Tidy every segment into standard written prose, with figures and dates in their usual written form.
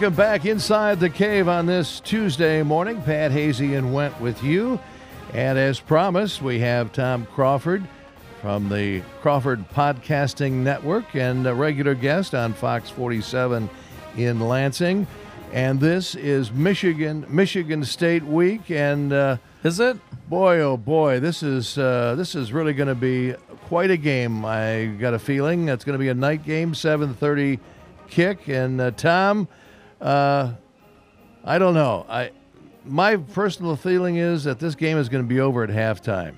Welcome back inside the cave on this Tuesday morning. Pat Hazy and Went with you. And as promised, we have Tom Crawford from the Crawford Podcasting Network and a regular guest on Fox 47 in Lansing. And this is Michigan State week. And is it? Boy, oh boy, this is really going to be quite a game. I got a feeling it's going to be a night game, 7:30 kick. And Tom, I don't know. My personal feeling is that this game is going to be over at halftime.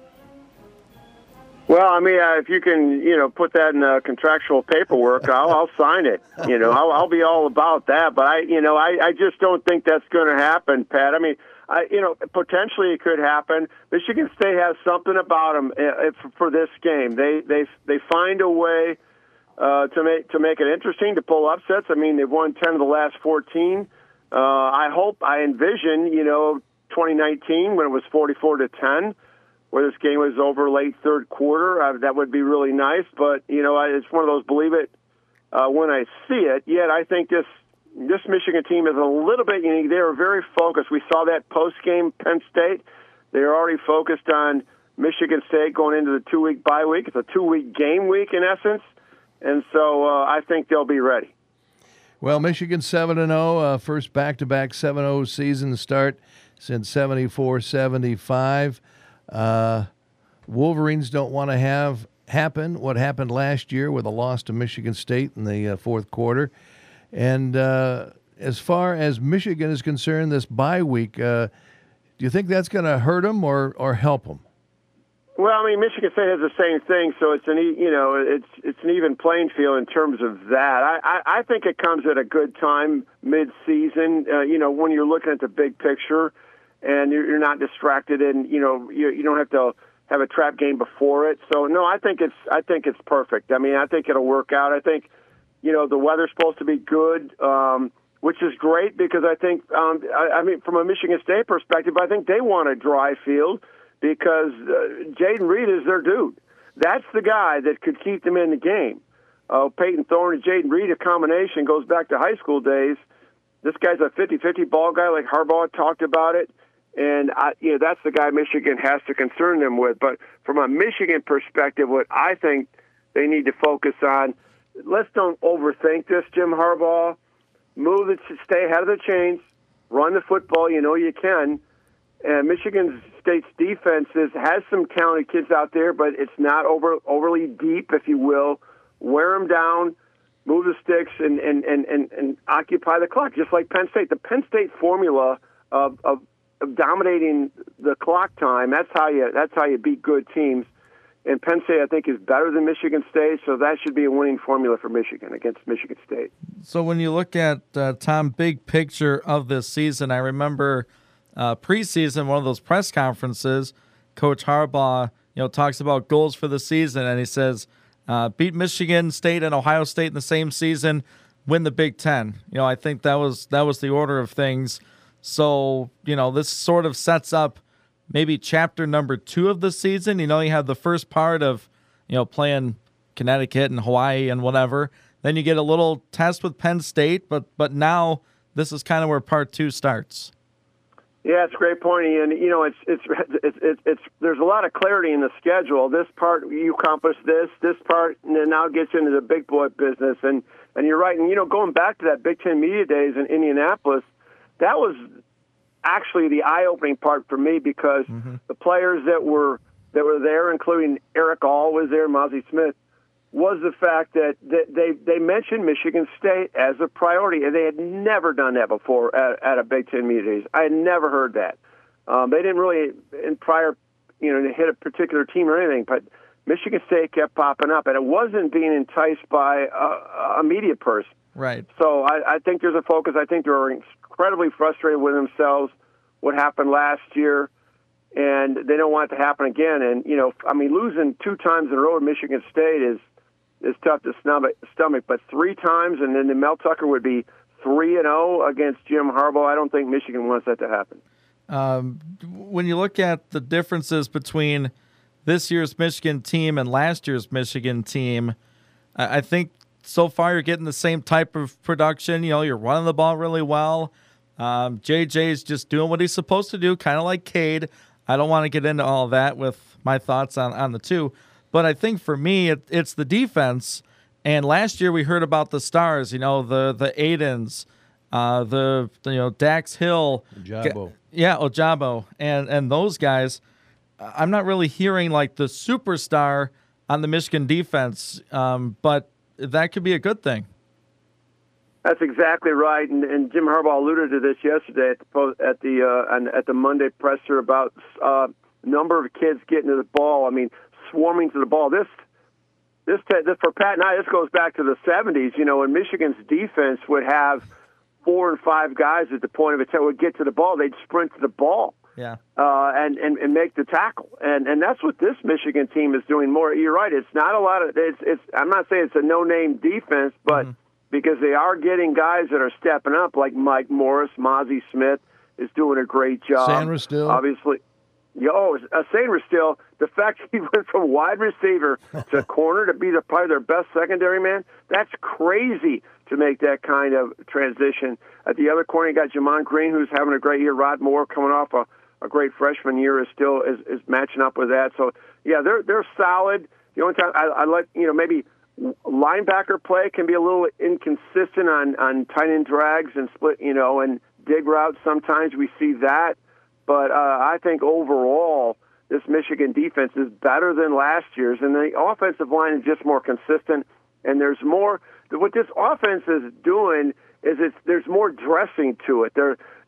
Well, I mean, if you can, put that in contractual paperwork, I'll sign it. I'll be all about that. But I just don't think that's going to happen, Pat. I mean, potentially it could happen. Michigan State has something about them for this game. They find a way to make it interesting, to pull upsets. I mean, they've won 10 of the last 14. I envision, 2019 when it was 44-10. Where this game was over late third quarter. That would be really nice, but, it's one of those believe it when I see it. Yet I think this Michigan team is a little bit unique. They are very focused. We saw that post-game Penn State. They're already focused on Michigan State going into the 2-week bye week. It's a 2-week game week in essence, and so I think they'll be ready. Well, Michigan 7-0, first back-to-back 7-0 season start since 74-75. Wolverines don't want to have happen what happened last year with a loss to Michigan State in the fourth quarter. And as far as Michigan is concerned, this bye week, do you think that's going to hurt them or help them? Well, I mean, Michigan State has the same thing, so it's an even playing field in terms of that. I think it comes at a good time mid-season. When you're looking at the big picture. And you're not distracted, and you don't have to have a trap game before it. So no, I think it's perfect. I mean, I think it'll work out. I think the weather's supposed to be good, which is great because I think I mean from a Michigan State perspective, I think they want a dry field because Jaden Reed is their dude. That's the guy that could keep them in the game. Peyton Thorne and Jaden Reed, a combination goes back to high school days. This guy's a 50-50 ball guy, like Harbaugh talked about it. And, that's the guy Michigan has to concern them with. But from a Michigan perspective, what I think they need to focus on, let's don't overthink this, Jim Harbaugh. Stay ahead of the chains, run the football, you can. And Michigan State's defense has some talented kids out there, but it's not overly deep, if you will. Wear them down, move the sticks, and occupy the clock, just like Penn State. The Penn State formula of dominating the clock time, that's how you beat good teams. And Penn State, I think, is better than Michigan State, so that should be a winning formula for Michigan against Michigan State. So when you look at, Tom, big picture of this season, I remember preseason, one of those press conferences, Coach Harbaugh, talks about goals for the season, and he says, beat Michigan State and Ohio State in the same season, win the Big Ten. I think that was the order of things. So, this sort of sets up maybe chapter number 2 of the season. You have the first part of, playing Connecticut and Hawaii and whatever. Then you get a little test with Penn State, but now this is kind of where part 2 starts. Yeah, it's a great point, Ian. It's there's a lot of clarity in the schedule. This part you accomplish this part now gets into the big boy business, and you're right. And going back to that Big Ten Media Days in Indianapolis, that was actually the eye-opening part for me because the players that were there, including Eric All was there, Mozzie Smith, was the fact that they mentioned Michigan State as a priority, and they had never done that before at a Big Ten Media Days. I had never heard that. They didn't really, in prior, hit a particular team or anything, but Michigan State kept popping up, and it wasn't being enticed by a media person. Right. So I think there's a focus. I think they're incredibly frustrated with themselves, what happened last year, and they don't want it to happen again. And, losing 2 times in a row at Michigan State is tough to stomach, but 3 times, and then Mel Tucker would be 3-0 against Jim Harbaugh. I don't think Michigan wants that to happen. When you look at the differences between this year's Michigan team and last year's Michigan team, I think so far you're getting the same type of production. You're running the ball really well. JJ's just doing what he's supposed to do, kind of like Cade. I don't want to get into all that with my thoughts on the two, but I think for me it's the defense. And last year we heard about the stars, the Aidens, Dax Hill, Ojabo. Ojabo, and those guys. I'm not really hearing like the superstar on the Michigan defense, but that could be a good thing. That's exactly right, and Jim Harbaugh alluded to this yesterday at the Monday presser about number of kids getting to the ball. I mean, swarming to the ball. This for Pat and I, this goes back to the 70s. When Michigan's defense would have 4 and 5 guys at the point of attack would get to the ball, they'd sprint to the ball. Yeah. And make the tackle, and that's what this Michigan team is doing more. You're right. It's not a lot of. I'm not saying it's a no-name defense, but because they are getting guys that are stepping up, like Mike Morris, Mozzie Smith is doing a great job. Sandra Still, obviously. Sandra Still. The fact he went from wide receiver to corner to be probably their best secondary man, that's crazy to make that kind of transition. At the other corner, you got Jamon Green, who's having a great year. Rod Moore coming off a great freshman year is matching up with that. So yeah, they're solid. The only time I like maybe linebacker play can be a little inconsistent on tight end drags and split and dig routes. Sometimes we see that, but I think overall this Michigan defense is better than last year's, and the offensive line is just more consistent. And there's more. What this offense is doing is there's more dressing to it.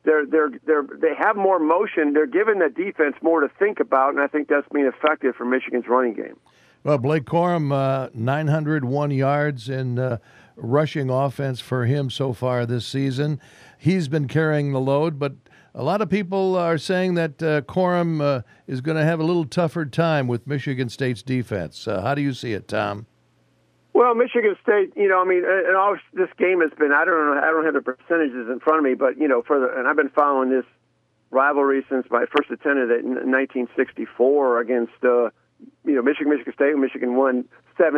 They have more motion. They're giving the defense more to think about, and I think that's been effective for Michigan's running game. Well, Blake Corum, 901 yards in rushing offense for him so far this season. He's been carrying the load, but a lot of people are saying that Corum is going to have a little tougher time with Michigan State's defense. How do you see it, Tom? Well, Michigan State, and all this game has been, I don't have the percentages in front of me, but, and I've been following this rivalry since my first attended it in 1964 against, Michigan State. Michigan won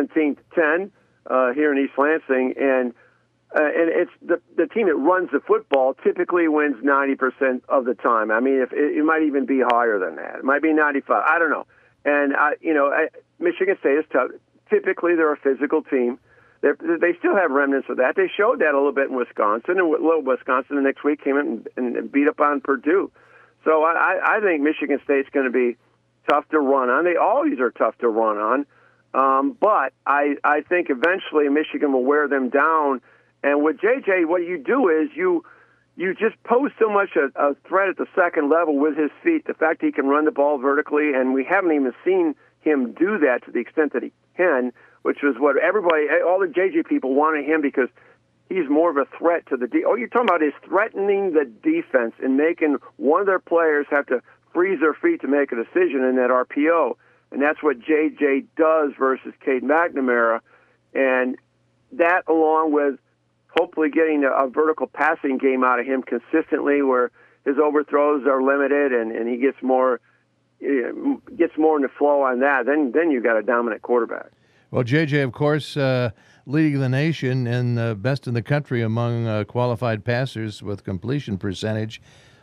17-10 here in East Lansing, and it's the team that runs the football typically wins 90% of the time. I mean, if it might even be higher than that. It might be 95. I don't know. And, Michigan State is tough. Typically, they're a physical team. They still have remnants of that. They showed that a little bit in Wisconsin, and Wisconsin the next week came in and beat up on Purdue. So I think Michigan State's going to be tough to run on. They always are tough to run on. But I think eventually Michigan will wear them down. And with JJ, what you do is you just pose so much a threat at the second level with his feet, the fact he can run the ball vertically, and we haven't even seen him do that to the extent that he can, which was what all the JJ people wanted him because he's more of a threat to the you're talking about is threatening the defense and making one of their players have to freeze their feet to make a decision in that RPO. And that's what JJ does versus Cade McNamara. And that, along with hopefully getting a vertical passing game out of him consistently where his overthrows are limited and he gets more in the flow on that, then you got a dominant quarterback. Well, JJ, of course, leading the nation and best in the country among qualified passers with completion percentage,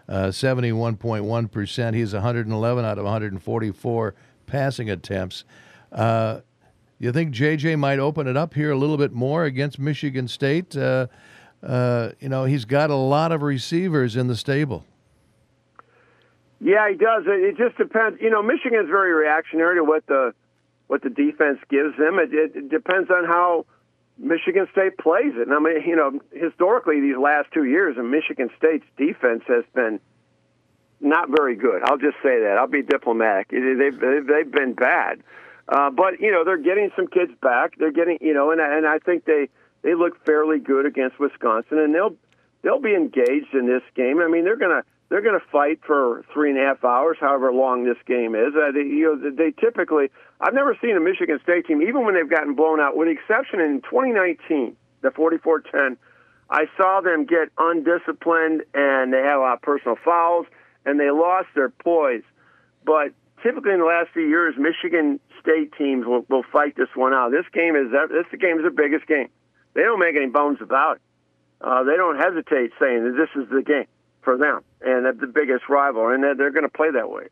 71.1%. He's 111 out of 144 passing attempts. You think JJ might open it up here a little bit more against Michigan State? He's got a lot of receivers in the stable. Yeah, he does. It just depends. Michigan's very reactionary to what the defense gives them. It depends on how Michigan State plays it. And I mean, historically, these last 2 years, Michigan State's defense has been not very good. I'll just say that. I'll be diplomatic. They've been bad. But they're getting some kids back. They're getting, and I think they look fairly good against Wisconsin, and they'll be engaged in this game. I mean, they're gonna fight for 3.5 hours, however long this game is. They typically, I've never seen a Michigan State team, even when they've gotten blown out, with the exception in 2019, the 44-10, I saw them get undisciplined, and they had a lot of personal fouls, and they lost their poise. But typically in the last few years, Michigan State teams will fight this one out. This game is their biggest game. They don't make any bones about it. They don't hesitate saying that this is the game for them and the biggest rival, and they're going to play that way.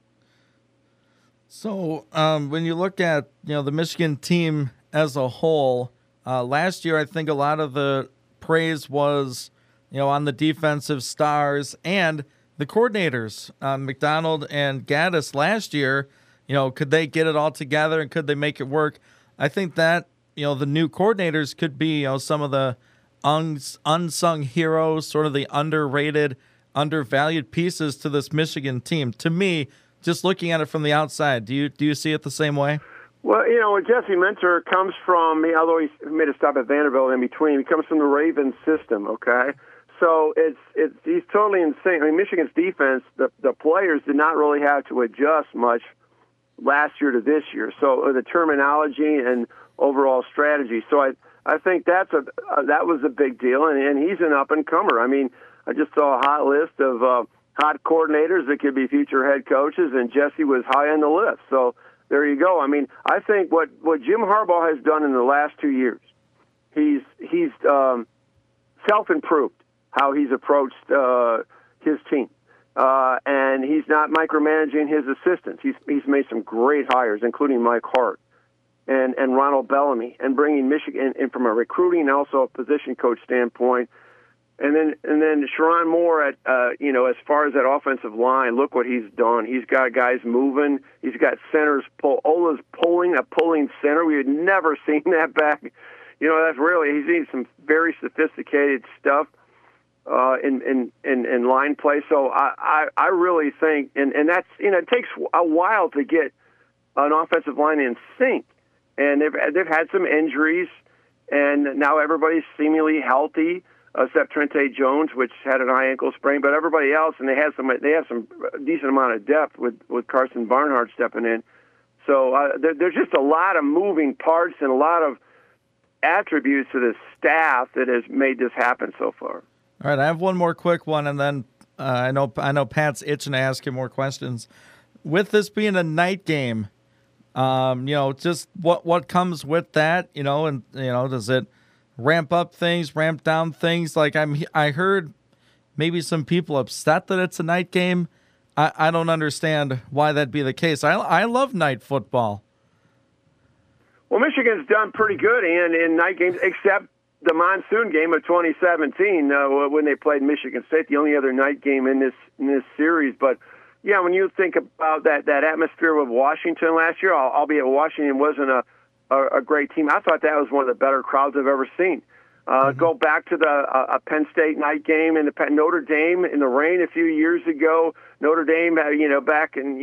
So when you look at the Michigan team as a whole, last year I think a lot of the praise was on the defensive stars and the coordinators. McDonald and Gaddis last year, could they get it all together and could they make it work? I think that the new coordinators could be some of the unsung heroes, sort of the underrated, undervalued pieces to this Michigan team. To me, just looking at it from the outside, do you see it the same way? Well, Jesse Minter comes from, although he made a stop at Vanderbilt in between, he comes from the Ravens system, okay? So he's totally insane. I mean, Michigan's defense, the players did not really have to adjust much last year to this year. So the terminology and overall strategy. So I think that was a big deal, and he's an up-and-comer. I mean, I just saw a hot list of hot coordinators that could be future head coaches, and Jesse was high on the list. So there you go. I mean, I think what Jim Harbaugh has done in the last 2 years, he's self-improved how he's approached his team. And he's not micromanaging his assistants. He's made some great hires, including Mike Hart and Ronald Bellamy, and bringing Michigan in from a recruiting and also a position coach standpoint. And then Sharon Moore at as far as that offensive line, look what he's done. He's got guys moving. He's got centers. Ola's pulling center. We had never seen that back. That's really, he's seen some very sophisticated stuff in line play. So I really think, and that's it takes a while to get an offensive line in sync, and they've had some injuries, and now everybody's seemingly healthy. Except Trente Jones, which had an high ankle sprain, but everybody else, and they have some decent amount of depth with Carson Barnhart stepping in. So there's just a lot of moving parts and a lot of attributes to the staff that has made this happen so far. All right, I have one more quick one, and then I know Pat's itching to ask you more questions. With this being a night game, just what comes with that, and does it ramp up things, ramp down things? Like I heard maybe some people upset that it's a night game. I don't understand why that'd be the case. I love night football. Well, Michigan's done pretty good in night games, except the monsoon game of 2017 when they played Michigan State, the only other night game in this series. But yeah, when you think about that atmosphere with Washington last year, albeit Washington wasn't a great team, I thought that was one of the better crowds I've ever seen. Go back to the Penn State night game and the Notre Dame in the rain a few years ago. Notre Dame, back in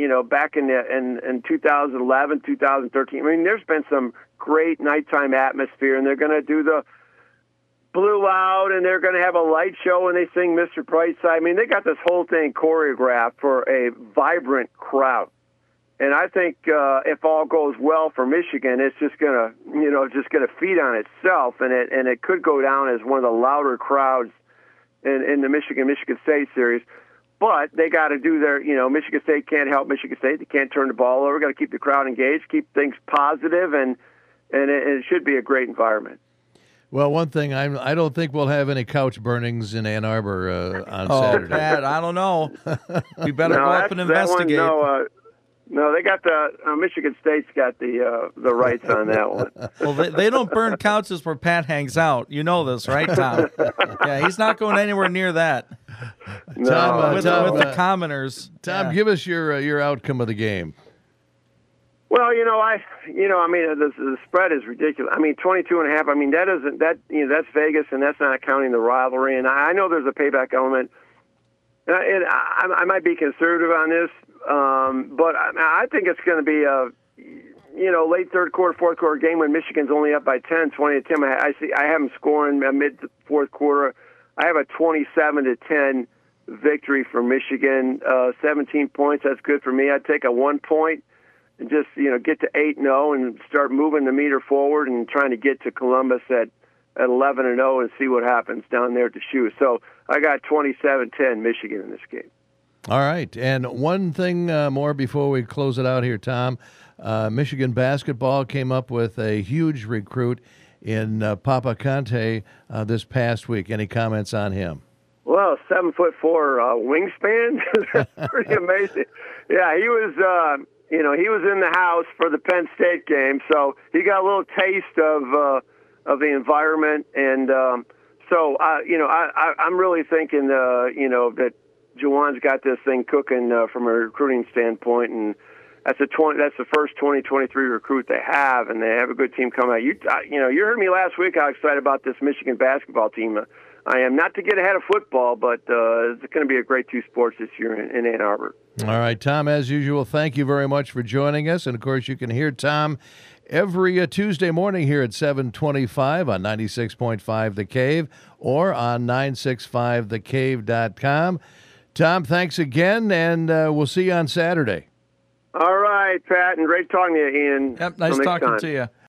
2011, 2013. I mean, there's been some great nighttime atmosphere, and they're going to do the Blue Out, and they're going to have a light show, and they sing Mr. Brightside. I mean, they got this whole thing choreographed for a vibrant crowd. And I think if all goes well for Michigan, it's just gonna feed on itself, and it could go down as one of the louder crowds in the Michigan State series. But they got to do their, Michigan State can't help Michigan State. They can't turn the ball over. Got to keep the crowd engaged, keep things positive, and it should be a great environment. Well, one thing, I don't think we'll have any couch burnings in Ann Arbor on Saturday. Pat, I don't know. We better go up and investigate. No, they got Michigan State's got the rights on that one. Well, they don't burn couches where Pat hangs out. You know this, right, Tom? Yeah, he's not going anywhere near that. No, Tom, with the commoners. Tom, give us your outcome of the game. Well, the spread is ridiculous. I mean, 22.5. I mean, that's Vegas, and that's not counting the rivalry. And I know there's a payback element. And I might be conservative on this, but I think it's going to be a late third quarter, fourth quarter game when Michigan's only up by 10, 20-10. I have them scoring mid fourth quarter. I have a 27-10 victory for Michigan. 17 points. That's good for me. I'd take a 1 point and just get to 8-0 and start moving the meter forward and trying to get to Columbus at 11-0 and see what happens down there at the Shoe. So I got 27-10 Michigan in this game. All right. And one thing more before we close it out here, Tom. Michigan basketball came up with a huge recruit in Papa Conte this past week. Any comments on him? Well, 7'4" wingspan. That's pretty amazing. Yeah, he was. He was in the house for the Penn State game, so he got a little taste of the environment, and I'm really thinking, that Juwan's got this thing cooking from a recruiting standpoint, and that's the first 2023 recruit they have, and they have a good team coming out. You heard me last week how excited about this Michigan basketball team. I am, not to get ahead of football, but it's going to be a great two sports this year in Ann Arbor. All right, Tom, as usual, thank you very much for joining us. And, of course, you can hear Tom every Tuesday morning here at 7:25 on 96.5 The Cave or on 965thecave.com. Tom, thanks again, and we'll see you on Saturday. All right, Pat, and great talking to you, Ian. Yep, nice talking to you.